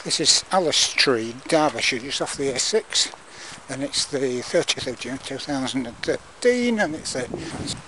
This is Alice Street, Derbyshire, just off the A6, and it's the 30th of June 2013, and it's a